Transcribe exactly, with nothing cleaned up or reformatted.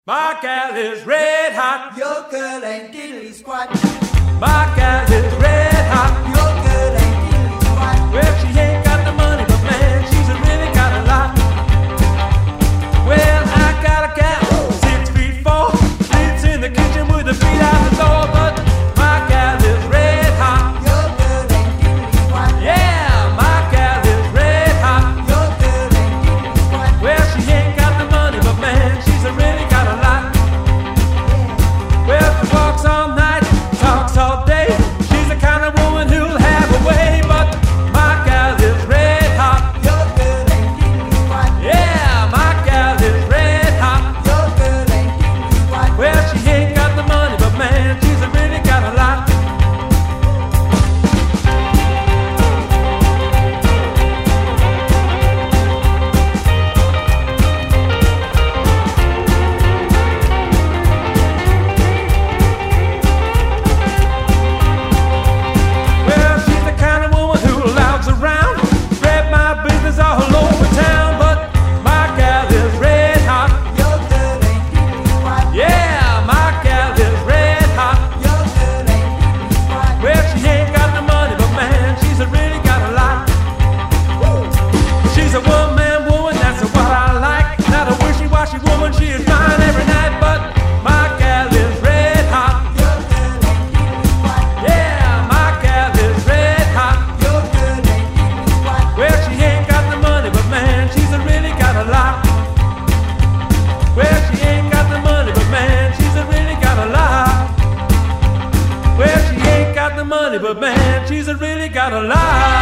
My gal is red hot. Your girl ain't diddly squat. My gal is red hot. Your girl ain't diddly squat. Well, she ain't got the money, but man, she's really got a lot. Well, I got a gal, six feet four, sleeps in the kitchen with her feet out the door. But my gal is red hot. Your girl ain't diddly squat. Yeah, my gal is red hot. Your girl ain't diddly squat. Well, she ain't got the money, but man, she's really got a lot. Well, she walks all night, talks all day. She's the kind of woman who'll have a way. But my gal is red hot. Your girl ain't diddly squat. Yeah, my gal is red hot. Your girl ain't diddly squat. Well, she ain't got the money, but man, she's really got a lot. Well, she's the kind of woman who louds around, spread my business all over town. But my gal is red hot. Your girl ain't diddly squat. Yeah, my gal is red hot. Your girl ain't diddly squat. Well, she ain't got the money, but man, she's really got a lot. She's a one-man woman, that's what I like. Not a wishy-washy woman, she is mine every night. But my gal is red hot. Your girl ain't diddly squat. Yeah, my gal is red hot. Your girl ain't diddly squat. Well, she ain't got the money, but man, she's really got a lot. Well, she ain't got the money, but man, she's really got a lot. Well, she ain't got the money, but man, she's really got a lot.